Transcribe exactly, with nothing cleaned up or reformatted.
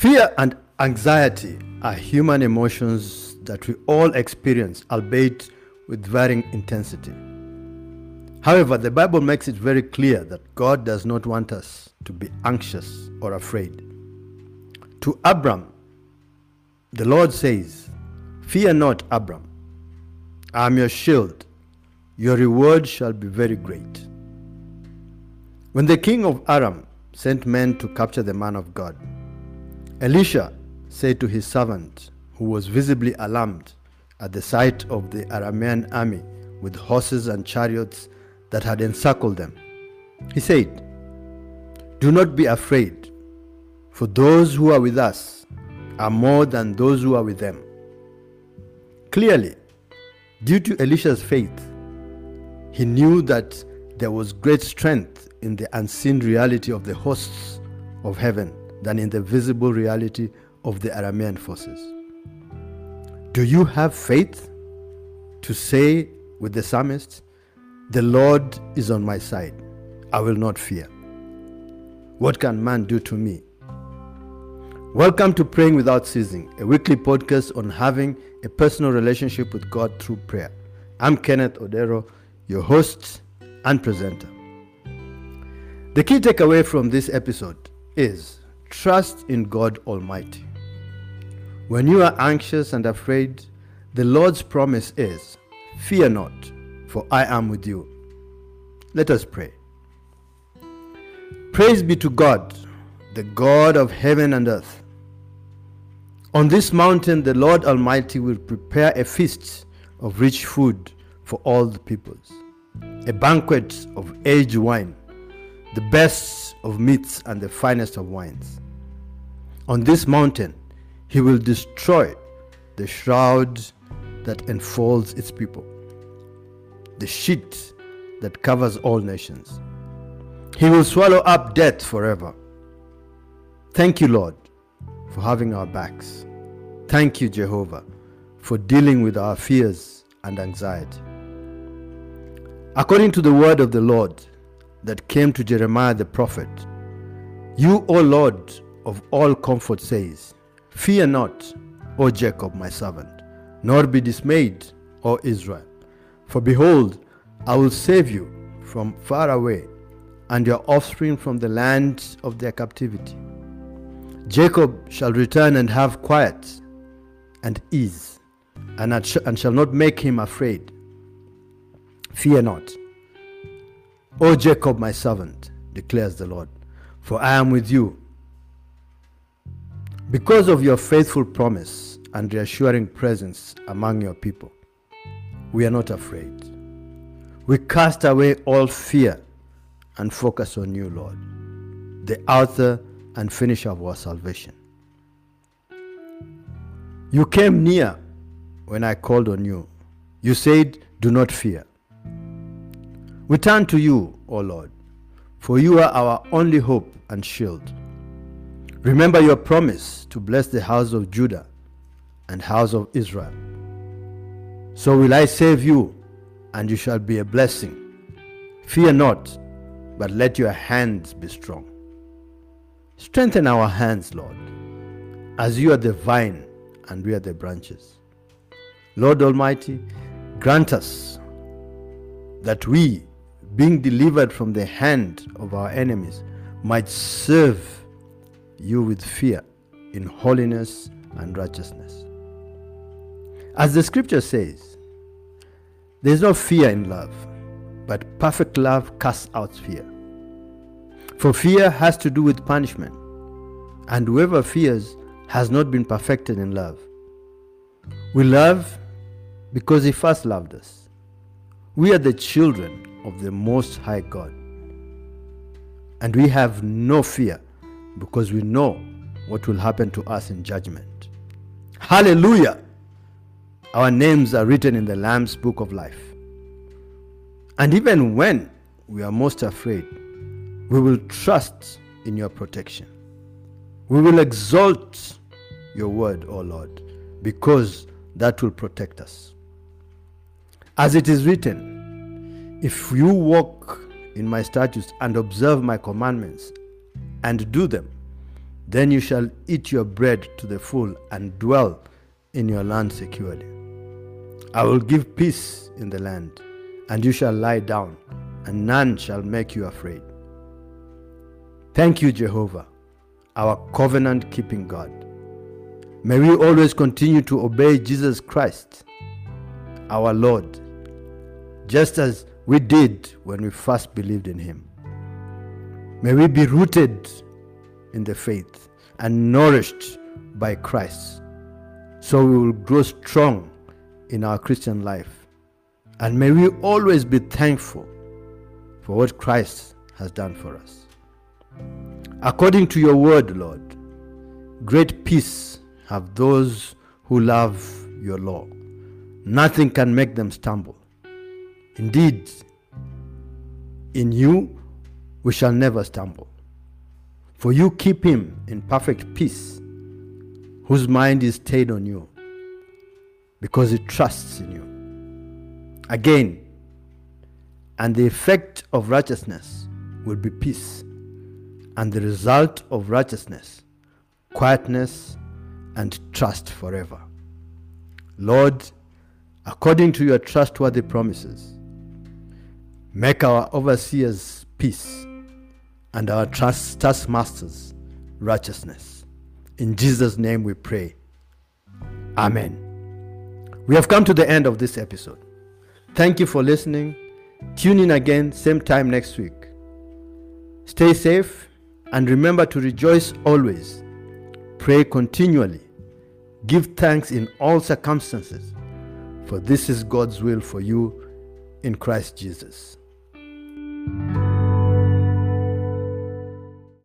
Fear and anxiety are human emotions that we all experience, albeit with varying intensity. However, the Bible makes it very clear that God does not want us to be anxious or afraid. To Abram, the Lord says, "Fear not, Abram. I am your shield. Your reward shall be very great." When the king of Aram sent men to capture the man of God, Elisha said to his servant, who was visibly alarmed at the sight of the Aramean army with horses and chariots that had encircled them, he said, "Do not be afraid, for those who are with us are more than those who are with them." Clearly, due to Elisha's faith, he knew that there was great strength in the unseen reality of the hosts of heaven than in the visible reality of the Aramean forces. Do you have faith to say with the psalmist, "The Lord is on my side. I will not fear. What can man do to me?" Welcome to Praying Without Ceasing, a weekly podcast on having a personal relationship with God through prayer. I'm Kenneth Odero, your host and presenter. The key takeaway from this episode is trust in God Almighty. When you are anxious and afraid, the Lord's promise is, "Fear not, for I am with you." Let us pray. Praise be to God, the God of heaven and earth. On this mountain, the Lord Almighty will prepare a feast of rich food for all the peoples, a banquet of aged wine, the best of meats and the finest of wines. On this mountain, he will destroy the shroud that enfolds its people, the sheet that covers all nations. He will swallow up death forever. Thank you, Lord, for having our backs. Thank you, Jehovah, for dealing with our fears and anxiety. According to the word of the Lord that came to Jeremiah the prophet, "You, O Lord of all comfort, says, Fear not, O Jacob my servant, nor be dismayed, O Israel. For behold, I will save you from far away, and your offspring from the land of their captivity. Jacob shall return and have quiet and ease, and, and shall not make him afraid. Fear not, O Jacob my servant, declares the Lord, for I am with you." Because of your faithful promise and reassuring presence among your people, we are not afraid. We cast away all fear and focus on you, Lord, the author and finisher of our salvation. You came near when I called on you. You said, "Do not fear." We turn to you, O Lord, for you are our only hope and shield. Remember your promise to bless the house of Judah and house of Israel. So will I save you, and you shall be a blessing. Fear not, but let your hands be strong. Strengthen our hands, Lord, as you are the vine and we are the branches. Lord Almighty, grant us that we, being delivered from the hand of our enemies, might serve you with fear in holiness and righteousness. As the scripture says, there is no fear in love, but perfect love casts out fear. For fear has to do with punishment, and whoever fears has not been perfected in love. We love because he first loved us. We are the children of the Most High God, and we have no fear because we know what will happen to us in judgment. Hallelujah! Our names are written in the Lamb's book of life. And even when we are most afraid, we will trust in your protection. We will exalt your word, O Lord, because that will protect us. As it is written, if you walk in my statutes and observe my commandments and do them, Then you shall eat your bread to the full and dwell in your land securely. I will give peace in the land, and you shall lie down, and none shall make you afraid. Thank you, Jehovah, our covenant-keeping God. May we always continue to obey Jesus Christ, our Lord, just as we did when we first believed in him. May we be rooted in the faith and nourished by Christ, so we will grow strong in our Christian life. And may we always be thankful for what Christ has done for us. According to your word, Lord, great peace have those who love your law. Nothing can make them stumble. Indeed, in you we shall never stumble. For you keep him in perfect peace, whose mind is stayed on you, because he trusts in you. Again, and the effect of righteousness will be peace, and the result of righteousness, quietness and trust forever. Lord, according to your trustworthy promises, make our overseers peace and our trust taskmasters righteousness. In Jesus' name we pray. Amen. We have come to the end of this episode. Thank you for listening. Tune in again, same time next week. Stay safe and remember to rejoice always. Pray continually. Give thanks in all circumstances, for this is God's will for you in Christ Jesus.